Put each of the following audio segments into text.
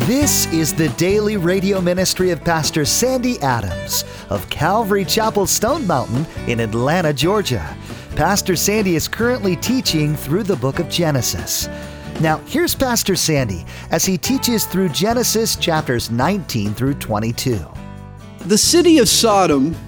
This is the daily radio ministry of Pastor Sandy Adams of Calvary Chapel Stone Mountain in Atlanta, Georgia. Pastor Sandy is currently teaching through the book of Genesis. Now, here's Pastor Sandy as he teaches through Genesis chapters 19 through 22. The city of Sodom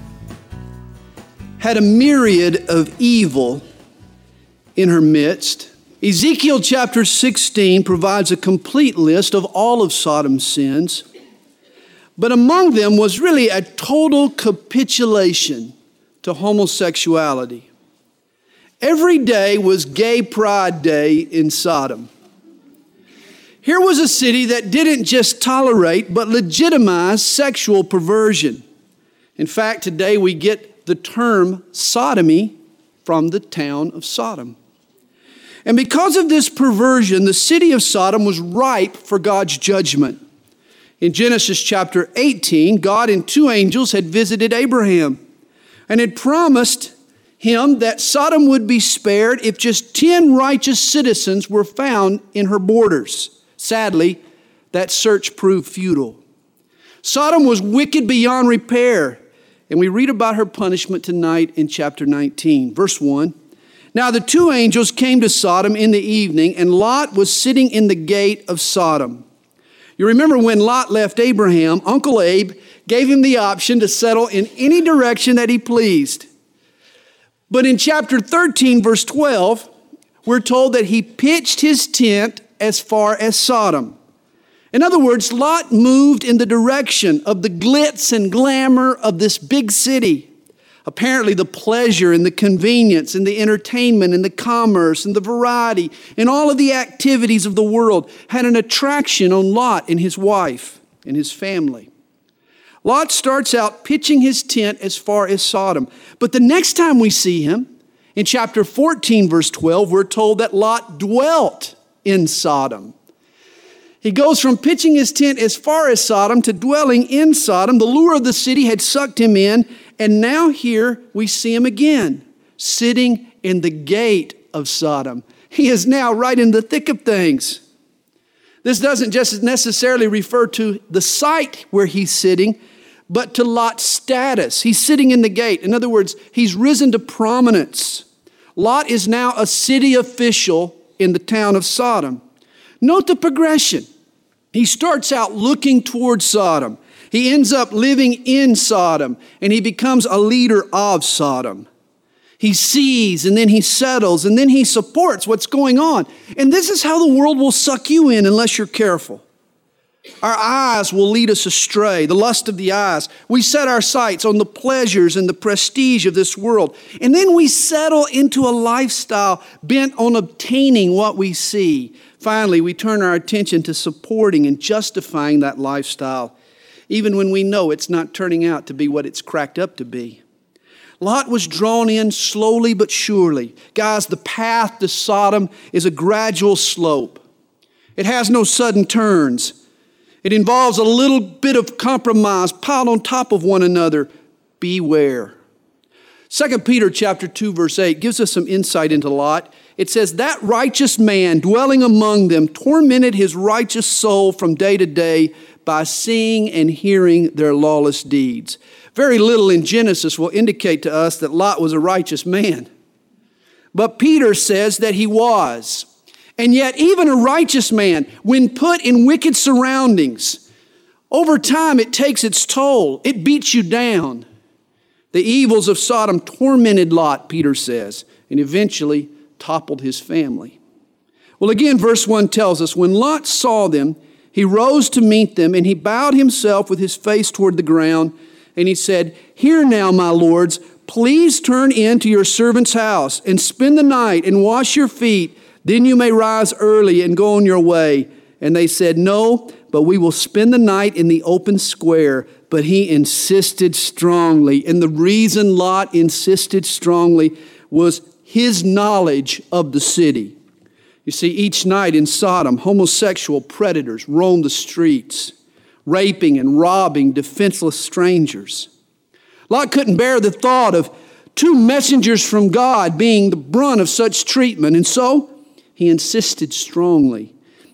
had a myriad of evil in her midst. Ezekiel chapter 16 provides a complete list of all of Sodom's sins, but among them was really a total capitulation to homosexuality. Every day was Gay Pride Day in Sodom. Here was a city that didn't just tolerate, but legitimize sexual perversion. In fact, today we get the term sodomy from the town of Sodom. And because of this perversion, the city of Sodom was ripe for God's judgment. In Genesis chapter 18, God and two angels had visited Abraham and had promised him that Sodom would be spared if just 10 righteous citizens were found in her borders. Sadly, that search proved futile. Sodom was wicked beyond repair, and we read about her punishment tonight in chapter 19, verse 1. Now the two angels came to Sodom in the evening, and Lot was sitting in the gate of Sodom. You remember when Lot left Abraham, Uncle Abe gave him the option to settle in any direction that he pleased. But in chapter 13, verse 12, we're told that he pitched his tent as far as Sodom. In other words, Lot moved in the direction of the glitz and glamour of this big city. Apparently the pleasure and the convenience and the entertainment and the commerce and the variety and all of the activities of the world had an attraction on Lot and his wife and his family. Lot starts out pitching his tent as far as Sodom. But the next time we see him, in chapter 14, verse 12, we're told that Lot dwelt in Sodom. He goes from pitching his tent as far as Sodom to dwelling in Sodom. The lure of the city had sucked him in, and now here we see him again, sitting in the gate of Sodom. He is now right in the thick of things. This doesn't just necessarily refer to the site where he's sitting, but to Lot's status. He's sitting in the gate. In other words, he's risen to prominence. Lot is now a city official in the town of Sodom. Note the progression. He starts out looking towards Sodom. He ends up living in Sodom, and he becomes a leader of Sodom. He sees, and then he settles, and then he supports what's going on. And this is how the world will suck you in unless you're careful. Our eyes will lead us astray, the lust of the eyes. We set our sights on the pleasures and the prestige of this world. And then we settle into a lifestyle bent on obtaining what we see. Finally, we turn our attention to supporting and justifying that lifestyle, even when we know it's not turning out to be what it's cracked up to be. Lot was drawn in slowly but surely. Guys, the path to Sodom is a gradual slope. It has no sudden turns. It involves a little bit of compromise piled on top of one another. Beware. 2 Peter chapter 2, verse 8 gives us some insight into Lot. It says, that righteous man dwelling among them tormented his righteous soul from day to day by seeing and hearing their lawless deeds. Very little in Genesis will indicate to us that Lot was a righteous man. But Peter says that he was. And yet even a righteous man, when put in wicked surroundings, over time it takes its toll. It beats you down. The evils of Sodom tormented Lot, Peter says, and eventually toppled his family. Well, again, verse 1 tells us, when Lot saw them, he rose to meet them, and he bowed himself with his face toward the ground, and he said, "Hear now, my lords, please turn into your servant's house and spend the night and wash your feet. Then you may rise early and go on your way." And they said, "No, but we will spend the night in the open square." But he insisted strongly. And the reason Lot insisted strongly was his knowledge of the city. You see, each night in Sodom, homosexual predators roamed the streets, raping and robbing defenseless strangers. Lot couldn't bear the thought of two messengers from God being the brunt of such treatment, and so he insisted strongly.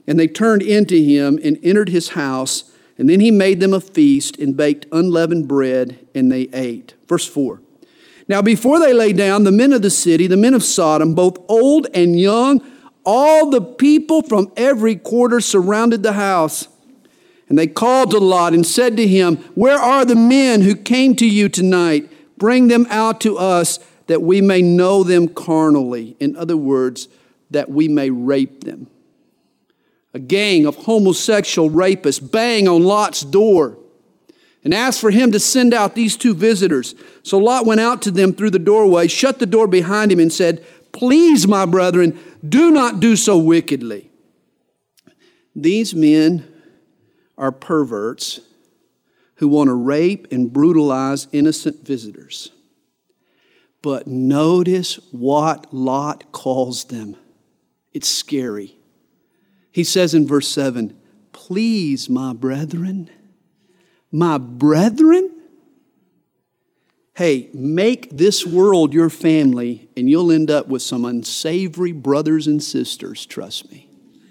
And they turned into him and entered his house. And then he made them a feast and baked unleavened bread, and they ate. Verse 4. Now before they lay down, the men of the city, the men of Sodom, both old and young, all the people from every quarter surrounded the house. And they called to Lot and said to him, "Where are the men who came to you tonight? Bring them out to us, that we may know them carnally." In other words, that we may rape them. A gang of homosexual rapists bang on Lot's door and asked for him to send out these two visitors. So Lot went out to them through the doorway, shut the door behind him, and said, "Please, my brethren, do not do so wickedly." These men are perverts who want to rape and brutalize innocent visitors. But notice what Lot calls them. It's scary. He says in verse 7, "Please, my brethren." My brethren? Hey, make this world your family and you'll end up with some unsavory brothers and sisters, trust me.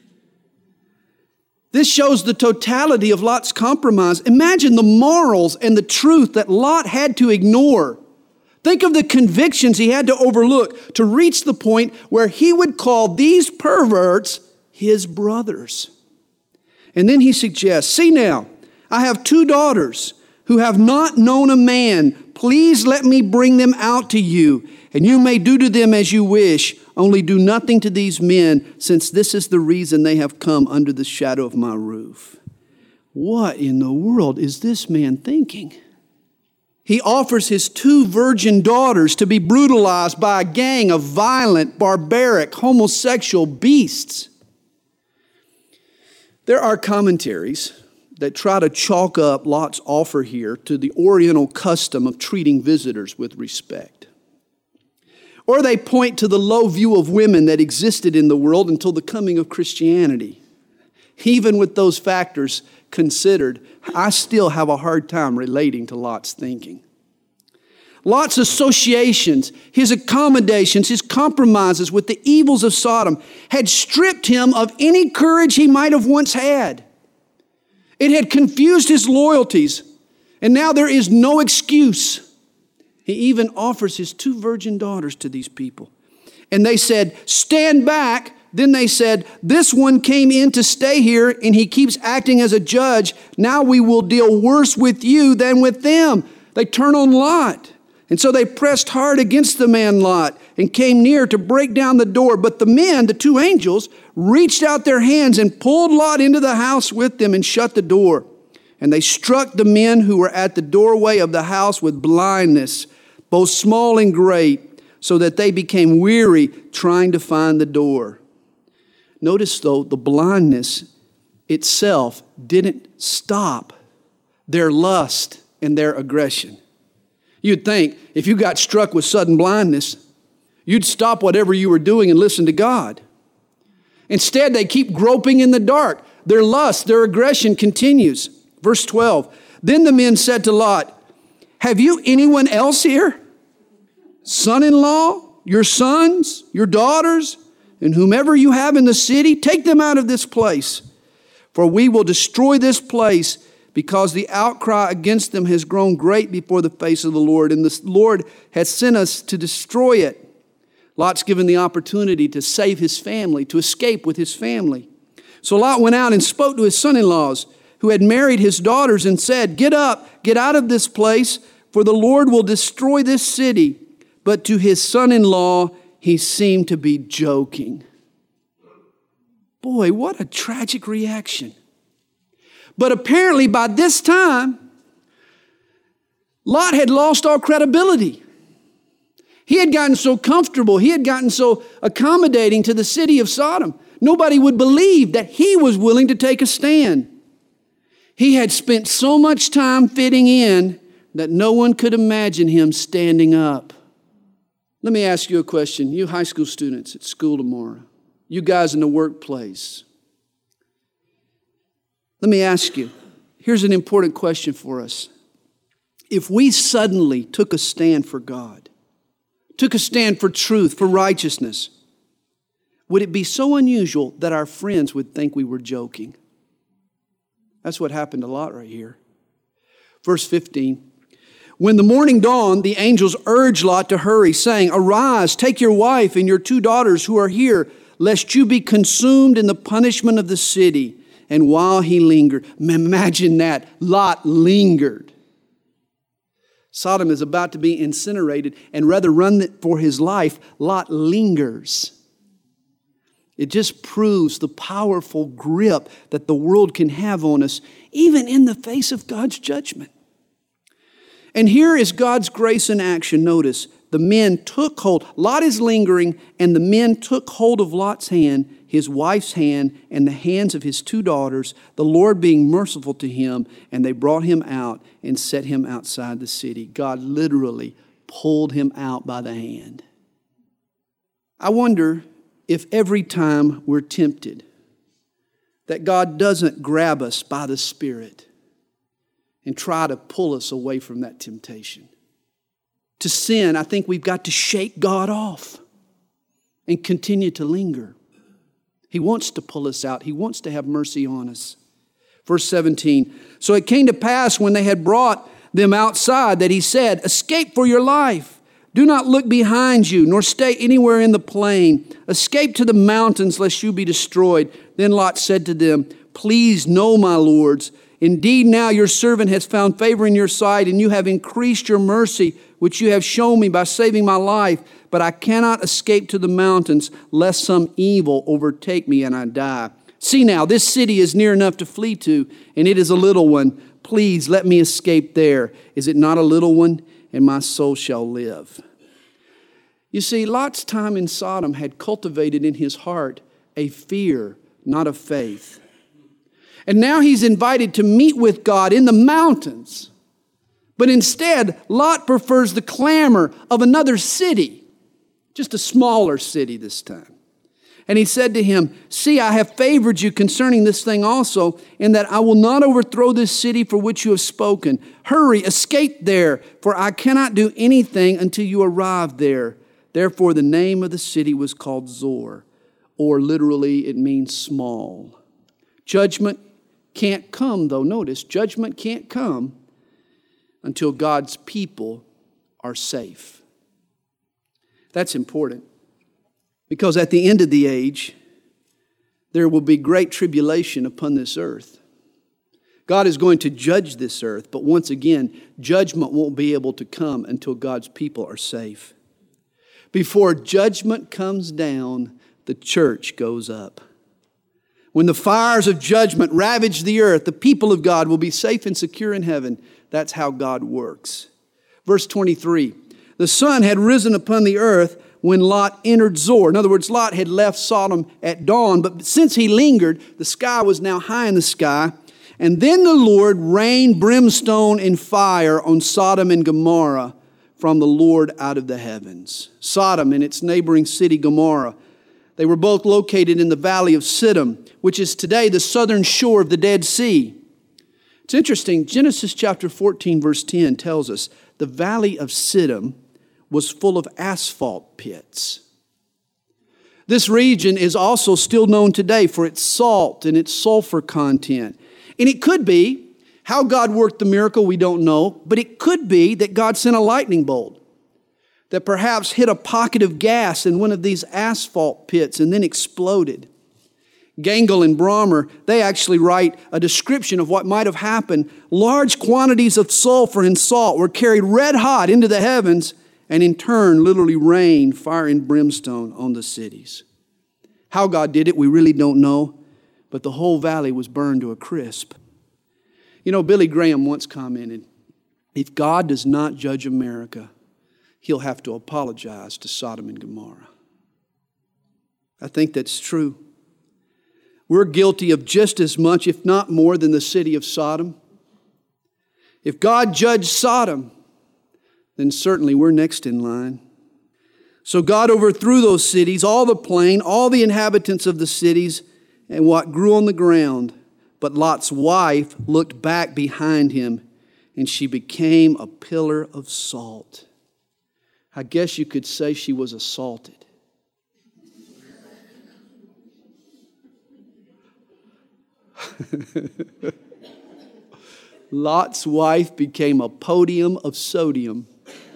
This shows the totality of Lot's compromise. Imagine the morals and the truth that Lot had to ignore. Think of the convictions he had to overlook to reach the point where he would call these perverts his brothers. And then he suggests, "See now, I have two daughters who have not known a man. Please let me bring them out to you, and you may do to them as you wish. Only do nothing to these men, since this is the reason they have come under the shadow of my roof." What in the world is this man thinking? He offers his two virgin daughters to be brutalized by a gang of violent, barbaric, homosexual beasts. There are commentaries that try to chalk up Lot's offer here to the Oriental custom of treating visitors with respect. Or they point to the low view of women that existed in the world until the coming of Christianity. Even with those factors considered, I still have a hard time relating to Lot's thinking. Lot's associations, his accommodations, his compromises with the evils of Sodom had stripped him of any courage he might have once had. It had confused his loyalties, and now there is no excuse. He even offers his two virgin daughters to these people. And they said, "Stand back." Then they said, "This one came in to stay here, and he keeps acting as a judge. Now we will deal worse with you than with them." They turn on Lot. And so they pressed hard against the man Lot and came near to break down the door. But the men, the two angels, reached out their hands and pulled Lot into the house with them and shut the door. And they struck the men who were at the doorway of the house with blindness, both small and great, so that they became weary trying to find the door. Notice, though, the blindness itself didn't stop their lust and their aggression. You'd think if you got struck with sudden blindness, you'd stop whatever you were doing and listen to God. Instead, they keep groping in the dark. Their lust, their aggression continues. Verse 12, "Then the men said to Lot, 'Have you anyone else here? Son-in-law, your sons, your daughters, and whomever you have in the city, take them out of this place. For we will destroy this place, because the outcry against them has grown great before the face of the Lord, and the Lord has sent us to destroy it.'" Lot's given the opportunity to save his family, to escape with his family. So Lot went out and spoke to his son-in-laws, who had married his daughters, and said, "Get up, get out of this place, for the Lord will destroy this city." But to his son-in-law, he seemed to be joking. Boy, what a tragic reaction. But apparently by this time, Lot had lost all credibility. He had gotten so comfortable, he had gotten so accommodating to the city of Sodom. Nobody would believe that he was willing to take a stand. He had spent so much time fitting in that no one could imagine him standing up. Let me ask you a question. You high school students at school tomorrow, you guys in the workplace. Let me ask you, here's an important question for us. If we suddenly took a stand for God, took a stand for truth, for righteousness, would it be so unusual that our friends would think we were joking? That's what happened a lot right here. Verse 15. When the morning dawned, the angels urged Lot to hurry, saying, "Arise, take your wife and your 2 daughters who are here, lest you be consumed in the punishment of the city." And while he lingered, imagine that, Lot lingered. Sodom is about to be incinerated, and rather run for his life, Lot lingers. It just proves the powerful grip that the world can have on us, even in the face of God's judgment. And here is God's grace in action. Notice, the men took hold. Lot is lingering, and the men took hold of Lot's hand, his wife's hand, and the hands of his 2 daughters, the Lord being merciful to him, and they brought him out and set him outside the city. God literally pulled him out by the hand. I wonder if every time we're tempted, that God doesn't grab us by the Spirit and try to pull us away from that temptation. To sin, I think we've got to shake God off and continue to linger. He wants to pull us out. He wants to have mercy on us. Verse 17, so it came to pass when they had brought them outside that he said, "Escape for your life. Do not look behind you, nor stay anywhere in the plain. Escape to the mountains, lest you be destroyed." Then Lot said to them, "Please know, my lords, indeed now your servant has found favor in your sight, and you have increased your mercy, which you have shown me by saving my life. But I cannot escape to the mountains, lest some evil overtake me and I die. See now, this city is near enough to flee to, and it is a little one. Please let me escape there. Is it not a little one? And my soul shall live." You see, Lot's time in Sodom had cultivated in his heart a fear, not a faith. And now he's invited to meet with God in the mountains. But instead, Lot prefers the clamor of another city, just a smaller city this time. And he said to him, "See, I have favored you concerning this thing also, in that I will not overthrow this city for which you have spoken. Hurry, escape there, for I cannot do anything until you arrive there." Therefore, the name of the city was called Zor, or literally it means small. Judgment can't come, though. Notice, judgment can't come until God's people are safe. That's important. Because at the end of the age, there will be great tribulation upon this earth. God is going to judge this earth, but once again, judgment won't be able to come until God's people are safe. Before judgment comes down, the church goes up. When the fires of judgment ravage the earth, the people of God will be safe and secure in heaven. That's how God works. Verse 23, the sun had risen upon the earth when Lot entered Zor. In other words, Lot had left Sodom at dawn, but since he lingered, the sky was now high in the sky. And then the Lord rained brimstone and fire on Sodom and Gomorrah from the Lord out of the heavens. Sodom and its neighboring city Gomorrah, they were both located in the valley of Siddim, which is today the southern shore of the Dead Sea. It's interesting, Genesis chapter 14, verse 10 tells us the valley of Siddim was full of asphalt pits. This region is also still known today for its salt and its sulfur content. And it could be, how God worked the miracle, we don't know, but it could be that God sent a lightning bolt that perhaps hit a pocket of gas in one of these asphalt pits and then exploded. Gangel and Brommer, they actually write a description of what might have happened. Large quantities of sulfur and salt were carried red hot into the heavens and in turn literally rained fire and brimstone on the cities. How God did it, we really don't know, but the whole valley was burned to a crisp. You know, Billy Graham once commented, if God does not judge America, He'll have to apologize to Sodom and Gomorrah. I think that's true. We're guilty of just as much, if not more, than the city of Sodom. If God judged Sodom, then certainly we're next in line. So God overthrew those cities, all the plain, all the inhabitants of the cities, and what grew on the ground. But Lot's wife looked back behind him, and she became a pillar of salt. I guess you could say she was assaulted. Lot's wife became a podium of sodium,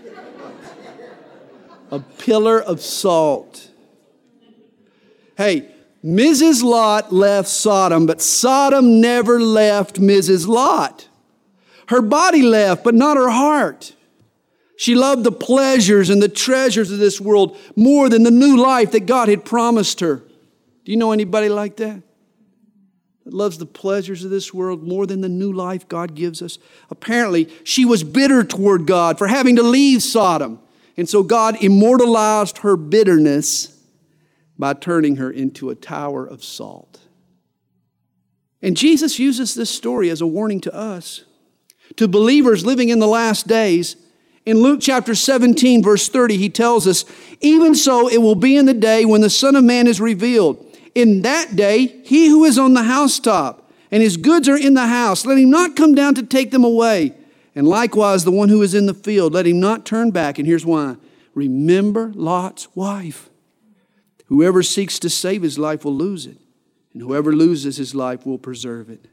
a pillar of salt. Hey, Mrs. Lot left Sodom, but Sodom never left Mrs. Lot. Her body left, but not her heart. She loved the pleasures and the treasures of this world more than the new life that God had promised her. Do you know anybody like that? That loves the pleasures of this world more than the new life God gives us? Apparently, she was bitter toward God for having to leave Sodom. And so God immortalized her bitterness by turning her into a tower of salt. And Jesus uses this story as a warning to us, to believers living in the last days. In Luke chapter 17, verse 30, he tells us, "Even so it will be in the day when the Son of Man is revealed. In that day, he who is on the housetop and his goods are in the house, let him not come down to take them away. And likewise, the one who is in the field, let him not turn back." And here's why. Remember Lot's wife. Whoever seeks to save his life will lose it, and whoever loses his life will preserve it.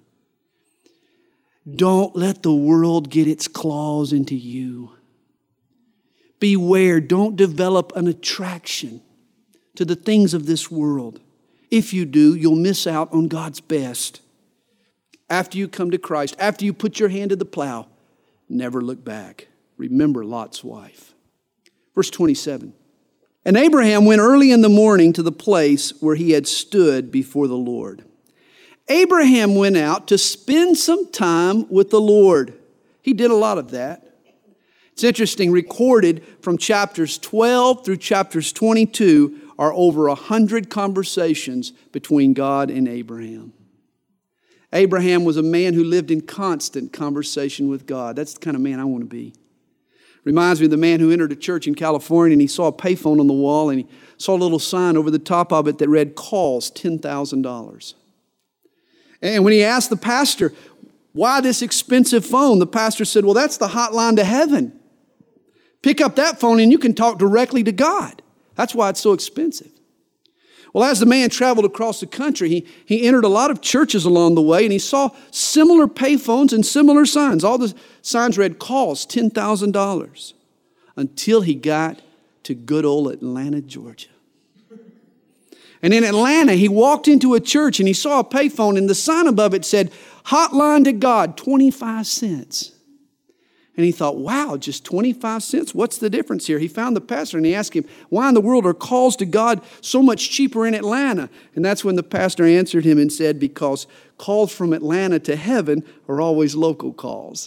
Don't let the world get its claws into you. Beware, don't develop an attraction to the things of this world. If you do, you'll miss out on God's best. After you come to Christ, after you put your hand to the plow, never look back. Remember Lot's wife. Verse 27. "And Abraham went early in the morning to the place where he had stood before the Lord." Abraham went out to spend some time with the Lord. He did a lot of that. It's interesting, recorded from chapters 12 through chapters 22 are over 100 conversations between God and Abraham. Abraham was a man who lived in constant conversation with God. That's the kind of man I want to be. Reminds me of the man who entered a church in California and he saw a payphone on the wall and he saw a little sign over the top of it that read, "Calls $10,000. And when he asked the pastor, "Why this expensive phone?" the pastor said, "Well, that's the hotline to heaven. Pick up that phone and you can talk directly to God. That's why it's so expensive." Well, as the man traveled across the country, he entered a lot of churches along the way and he saw similar payphones and similar signs. All the signs read, "Calls $10,000. Until he got to good old Atlanta, Georgia. And in Atlanta, he walked into a church and he saw a payphone and the sign above it said, "Hotline to God, 25 cents. And he thought, wow, just 25 cents? What's the difference here? He found the pastor and he asked him, "Why in the world are calls to God so much cheaper in Atlanta?" And that's when the pastor answered him and said, "Because calls from Atlanta to heaven are always local calls."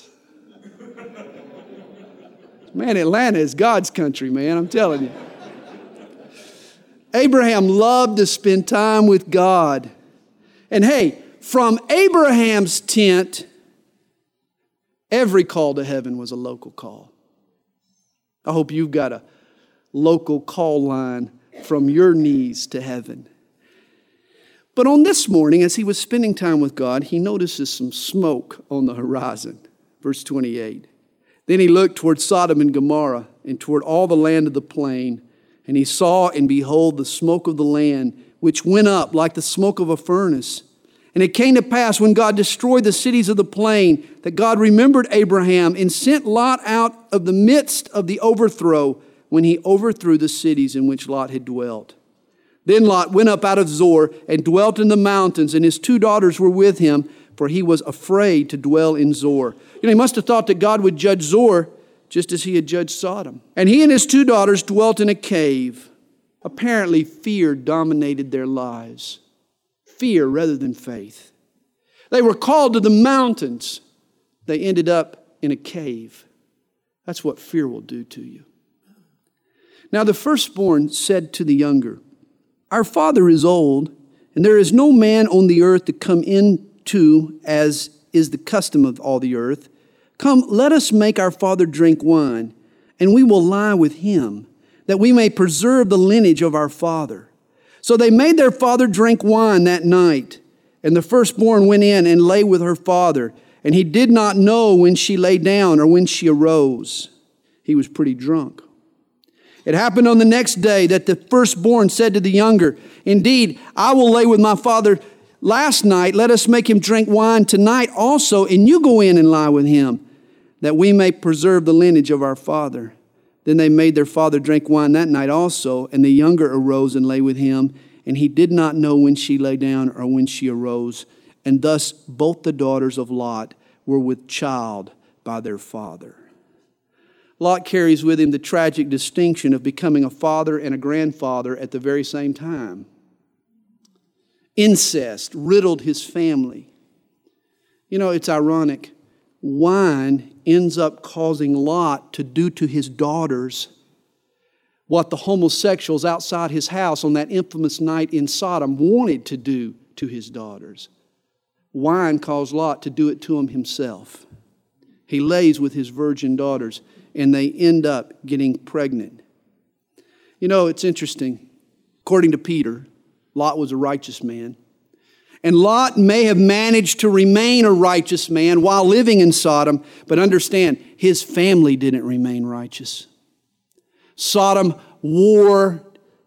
Man, Atlanta is God's country, man, I'm telling you. Abraham loved to spend time with God. And hey, from Abraham's tent, every call to heaven was a local call. I hope you've got a local call line from your knees to heaven. But on this morning, as he was spending time with God, he notices some smoke on the horizon. Verse 28. "Then he looked toward Sodom and Gomorrah and toward all the land of the plain. And he saw and behold the smoke of the land, which went up like the smoke of a furnace. And it came to pass when God destroyed the cities of the plain that God remembered Abraham and sent Lot out of the midst of the overthrow when he overthrew the cities in which Lot had dwelt. Then Lot went up out of Zoar and dwelt in the mountains, and his 2 daughters were with him, for he was afraid to dwell in Zoar." He must have thought that God would judge Zoar just as he had judged Sodom. "And he and his 2 daughters dwelt in a cave." Apparently, fear dominated their lives. Fear rather than faith. They were called to the mountains. They ended up in a cave. That's what fear will do to you. Now the firstborn said to the younger, "Our father is old, and there is no man on the earth to come into as is the custom of all the earth. Come, let us make our father drink wine, and we will lie with him, that we may preserve the lineage of our father." So they made their father drink wine that night. And the firstborn went in and lay with her father. And he did not know when she lay down or when she arose. He was pretty drunk. It happened on the next day that the firstborn said to the younger, "Indeed, I will lay with my father last night, let us make him drink wine tonight also, and you go in and lie with him, that we may preserve the lineage of our father. Then they made their father drink wine that night also, and the younger arose and lay with him, and he did not know when she lay down or when she arose. And thus both the daughters of Lot were with child by their father. Lot carries with him the tragic distinction of becoming a father and a grandfather at the very same time. Incest riddled his family. You know, it's ironic. Wine ends up causing Lot to do to his daughters what the homosexuals outside his house on that infamous night in Sodom wanted to do to his daughters. Wine caused Lot to do it to him himself. He lays with his virgin daughters, and they end up getting pregnant. You know, it's interesting. According to Peter, Lot was a righteous man. And Lot may have managed to remain a righteous man while living in Sodom, but understand, his family didn't remain righteous. Sodom wore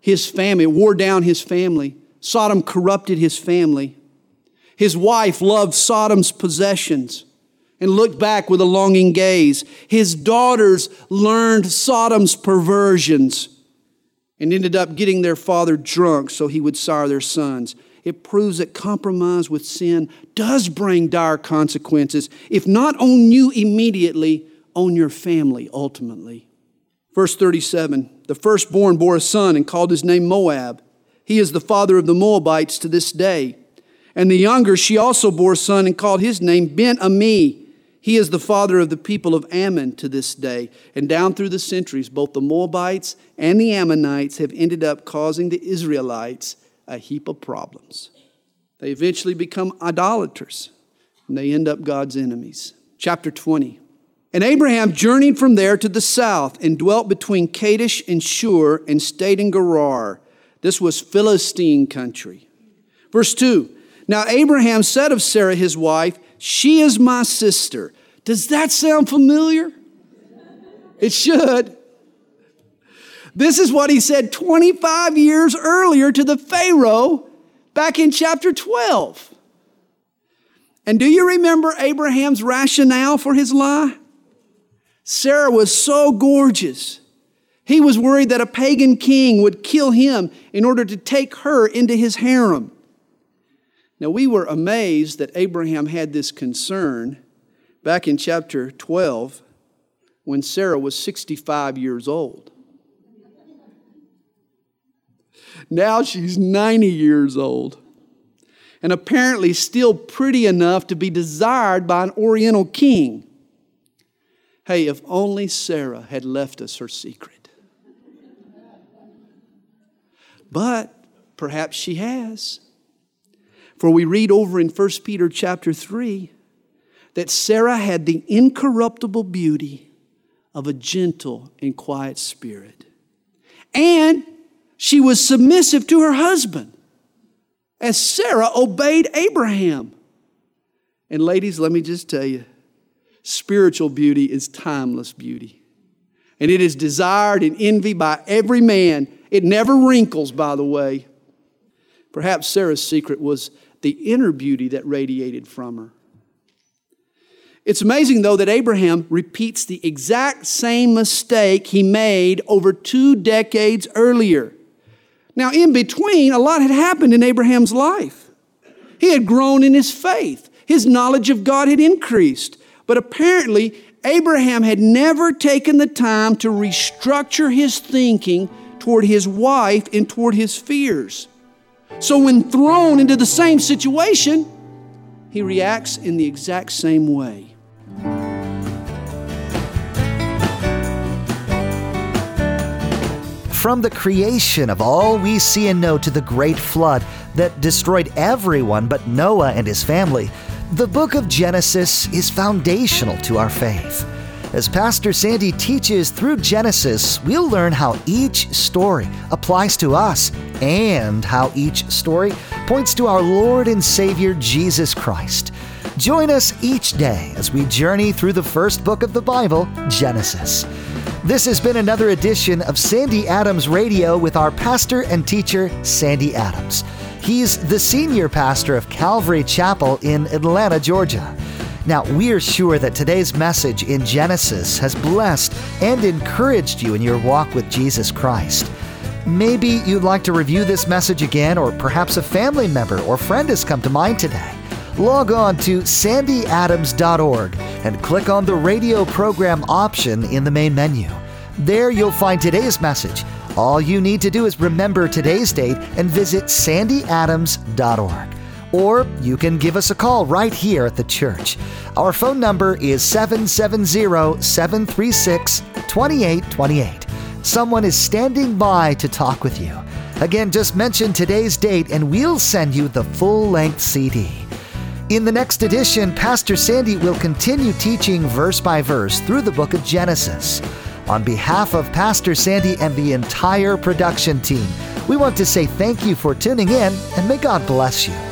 down his family. Sodom corrupted his family. His wife loved Sodom's possessions and looked back with a longing gaze. His daughters learned Sodom's perversions and ended up getting their father drunk so he would sire their sons. It proves that compromise with sin does bring dire consequences, if not on you immediately, on your family ultimately. Verse 37, the firstborn bore a son and called his name Moab. He is the father of the Moabites to this day. And the younger, she also bore a son and called his name Ben-Ami. He is the father of the people of Ammon to this day. And down through the centuries, both the Moabites and the Ammonites have ended up causing the Israelites a heap of problems. They eventually become idolaters, and they end up God's enemies. Chapter 20. And Abraham journeyed from there to the south and dwelt between Kadesh and Shur and stayed in Gerar. This was Philistine country. Verse 2. Now Abraham said of Sarah his wife, "She is my sister." Does that sound familiar? It should. This is what he said 25 years earlier to the Pharaoh back in chapter 12. And do you remember Abraham's rationale for his lie? Sarah was so gorgeous. He was worried that a pagan king would kill him in order to take her into his harem. Now, we were amazed that Abraham had this concern back in chapter 12 when Sarah was 65 years old. Now she's 90 years old and apparently still pretty enough to be desired by an Oriental king. Hey, if only Sarah had left us her secret. But perhaps she has. For we read over in 1 Peter chapter 3 that Sarah had the incorruptible beauty of a gentle and quiet spirit. And she was submissive to her husband as Sarah obeyed Abraham. And ladies, let me just tell you, spiritual beauty is timeless beauty. And it is desired and envied by every man. It never wrinkles, by the way. Perhaps Sarah's secret was the inner beauty that radiated from her. It's amazing, though, that Abraham repeats the exact same mistake he made over 2 decades earlier. Now, in between, a lot had happened in Abraham's life. He had grown in his faith. His knowledge of God had increased. But apparently, Abraham had never taken the time to restructure his thinking toward his wife and toward his fears. So when thrown into the same situation, he reacts in the exact same way. From the creation of all we see and know to the great flood that destroyed everyone but Noah and his family, the book of Genesis is foundational to our faith. As Pastor Sandy teaches through Genesis, we'll learn how each story applies to us and how each story points to our Lord and Savior Jesus Christ. Join us each day as we journey through the first book of the Bible, Genesis. This has been another edition of Sandy Adams Radio with our pastor and teacher, Sandy Adams. He's the senior pastor of Calvary Chapel in Atlanta, Georgia. Now, we're sure that today's message in Genesis has blessed and encouraged you in your walk with Jesus Christ. Maybe you'd like to review this message again, or perhaps a family member or friend has come to mind today. Log on to sandyadams.org and click on the radio program option in the main menu. There you'll find today's message. All you need to do is remember today's date and visit sandyadams.org. Or you can give us a call right here at the church. Our phone number is 770-736-2828. Someone is standing by to talk with you. Again, just mention today's date and we'll send you the full-length CD. In the next edition, Pastor Sandy will continue teaching verse by verse through the book of Genesis. On behalf of Pastor Sandy and the entire production team, we want to say thank you for tuning in, and may God bless you.